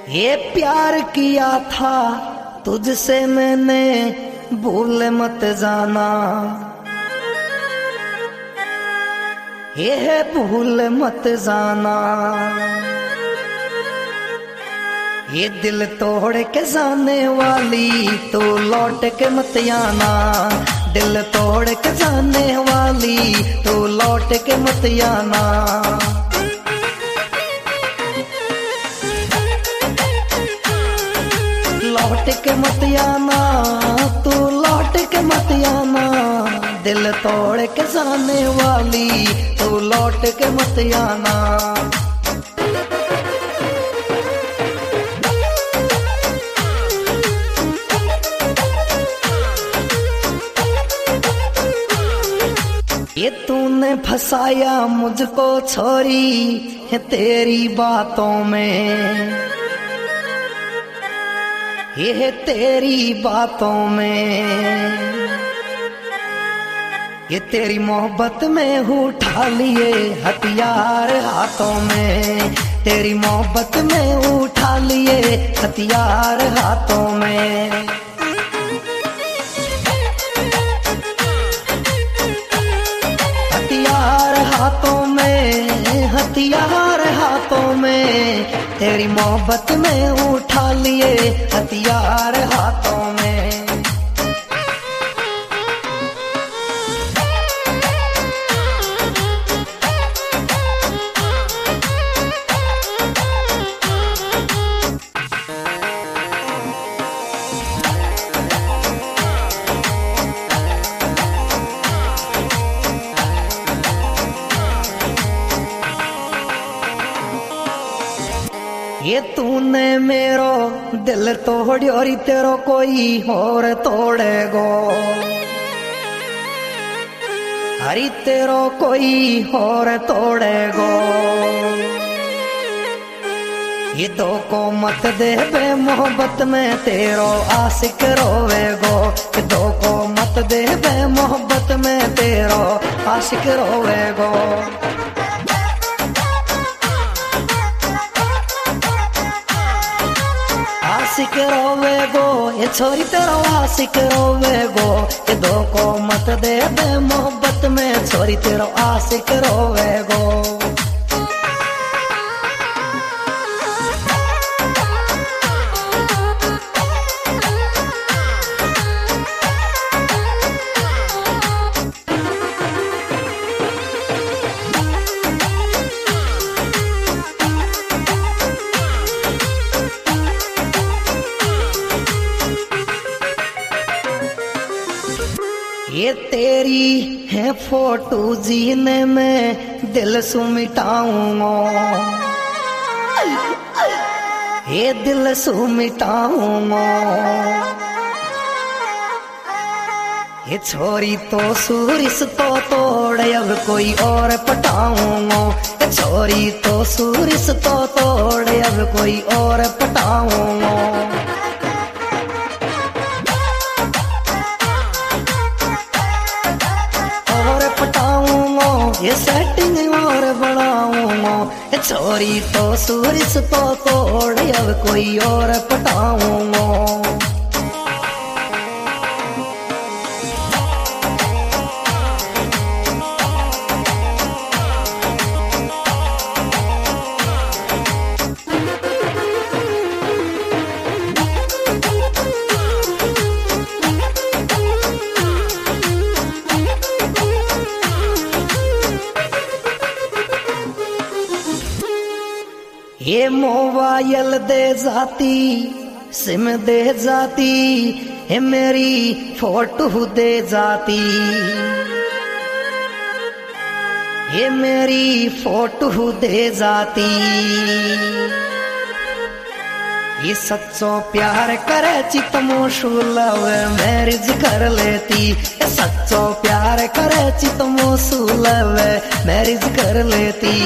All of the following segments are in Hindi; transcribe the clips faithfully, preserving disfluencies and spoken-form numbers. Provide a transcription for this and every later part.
ये प्यार किया था तुझसे मैंने, भूल मत जाना। ये है भूल मत जाना। ये दिल तोड़ के जाने वाली तू लौट के मत आना। दिल तोड़ के जाने वाली तू लौट के मत आना। लौट के मत आना, तू लौट के मत आना। दिल तोड़ के जाने वाली तू लौट के मत आना। ये तूने फंसाया मुझको छोरी है तेरी बातों में। ये है तेरी बातों में। ये तेरी मोहब्बत में उठा लिए हथियार हाथों में। तेरी मोहब्बत में उठा लिए हथियार हाथों में। हथियार हाथों में, हथियार हाथों में। तेरी मोहब्बत में उठा लिए हथियार हाथों में। ये तूने मेरो दिल तोड़ियो और तेरो कोई और तोड़ेगो। हरी तेरो कोई और तोड़ेगो। ये दो को मत दे बे मोहब्बत में तेरो आशिक रोवेगो। ये दो को मत दे बे मोहब्बत में तेरो आशिक रोवेगो। आशिक रोवेगो, ये छोरी तेरो आशिक रोवेगो। ये दो को मत दे बे मोहब्बत में छोरी तेरो आशिक रोवेगो। ये तेरी है फोटो जीने में दिल सु मिटाऊंगा। ये दिल सु मिटाऊंगा। ये छोरी तो सूरिस तो तोड़ अब कोई और पटाऊंगा। ये छोरी तो सूरिस तो तोड़ अब कोई और पटाऊंगा। ये सेटिंग और बनाऊंगा। ये छोरी तो सूरिस तो तोड़ अब कोई और पटाऊंगा। ये मोबाइल दे जाती, सिम दे जाती, ये मेरी फोटो दे जाती। ये मेरी फोटो दे जाती। ये सच्चो प्यार करे चितमो सुलभ मैरिज कर लेती। ये सच्चो प्यार करे चितमो सुलभ मैरिज कर लेती।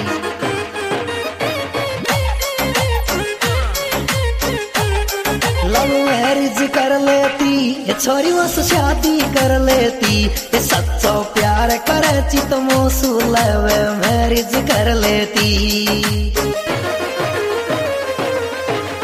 लव मैरिज कर लेती, ये छोरी बस शादी कर लेती। ये सच्चो प्यार करे चितमो सुलभ मैरिज कर लेती।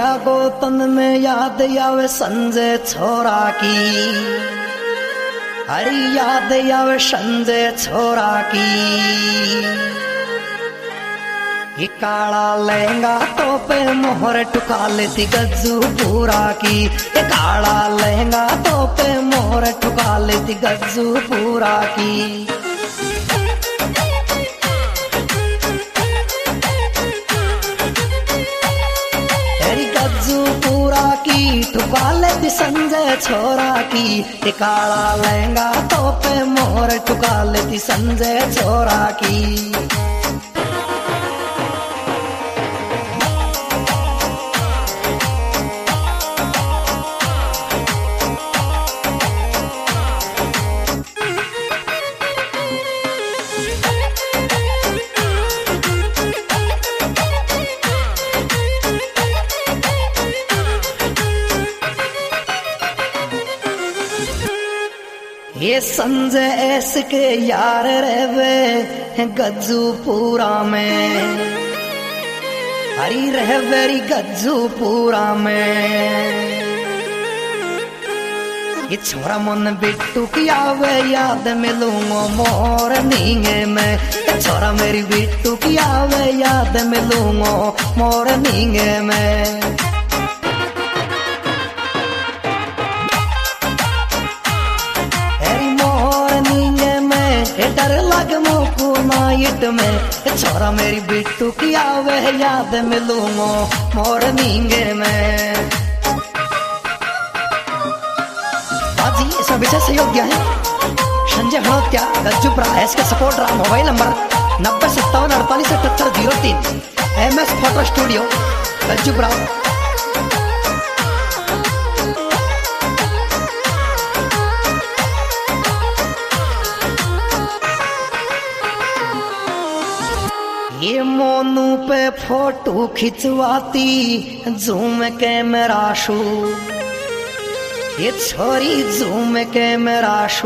या गो तन में याद आवे संजय छोरा की, अरे याद आवे संजय छोरा की। ये काला लहंगा तो पे मोहर टुका लेती गज्जू पूरा की, ये काला लहंगा तो पे मोहर टुका लेती गज्जू पूरा की। ठुका लेती संजय छोरा की, ये काला लहंगा तो पे मोहर ठुका लेती संजय छोरा की। ये संजय ऐस के यार रहवे गज्जू पूरा में, हरी रहवेरी गज्जू पूरा में। ये छोरा मन बिट्टू की आवे याद मिलूंगो मोर नींगे में, ये छोरा मेरी बिट्टू की आवे याद मिलूंगो मोर नींगे में। डर लग मोकू नाइट में, छोरा मेरी बिट्टू की आवे याद मिलूंगो मोर नींगे में। आज ये सब विषय सहयोग दिया है संजय हड़ोत्या गज्जूपुरा। इसके सपोर्ट रहा मोबाइल नंबर नब्बे सत्तावन अड़तालीस अठहत्तर जीरो तीन, M S photo studio Gajjupura. ये मोनू पे फोटो खिंचवाती जूम कैमरा शू, ये छोरी जूम कैमरा शू।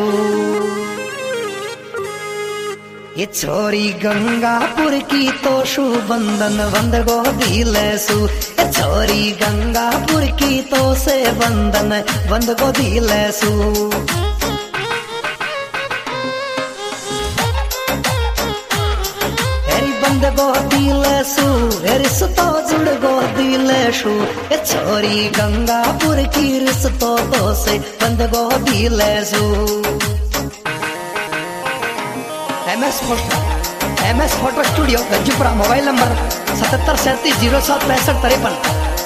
ये छोरी गंगापुर की तो शू बंधन बंद गो दिले सू, ये छोरी गंगापुर की तो से बंधन बंद गो दिले सू। बंद गो दिलेसु रिश्तो जुड़ गो दिलेसु, ये छोरी गंगापुर की रिश्तो तो से बंद गो दिलेसु। M S photo M S photo studio Gajjupura. Mobile number सतहत्तर सैंतीस जीरो सात पैंसठ तिरपन।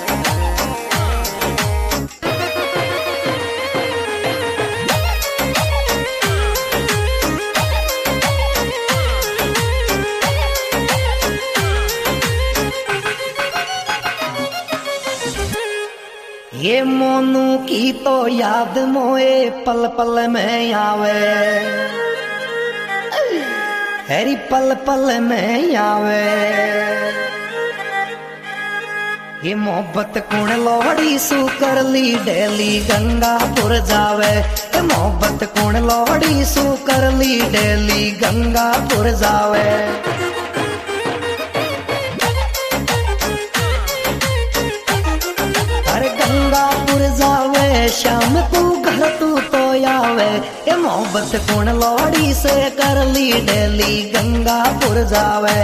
ये मोनू की तो याद मोए पल पल में आवे, हरी पल पल में आवे। ये मोहब्बत कुण लोहड़ी सू कर ली डेली गंगापुर जावे, ये मोहब्बत कुण लोहड़ी सू कर ली डेली गंगापुर जावे। गंगापुर जावे शाम को घर तू तो आवे, ये मोहब्बत कुण लोहड़ी से कर ली डेली गंगापुर जावे।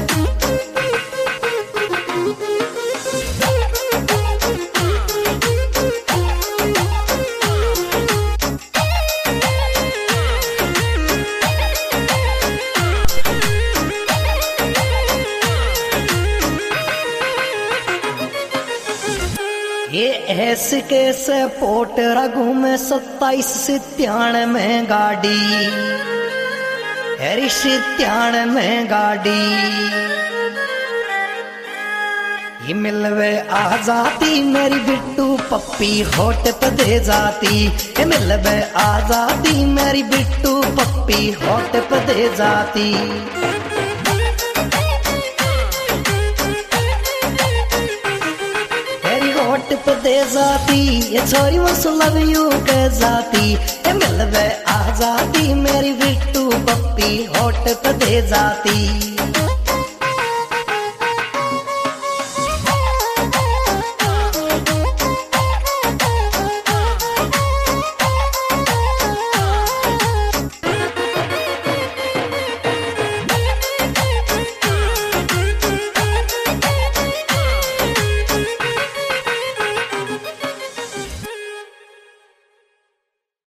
ये ऐस के से पोट रघु में सत्ताईस सित्यान में गाड़ी, हरी सित्यान में गाड़ी। ये मिलवे आ जाती मेरी बिट्टू पप्पी होट पे दे जाती, ये मिलवे आ जाती मेरी बिट्टू पप्पी होट पे दे जाती। होट पे दे जाती ये छोरी मस लव यू कह जाती, ये मिलवे आ जाती मेरी बिट्टू पप्पी होट पे दे जाती।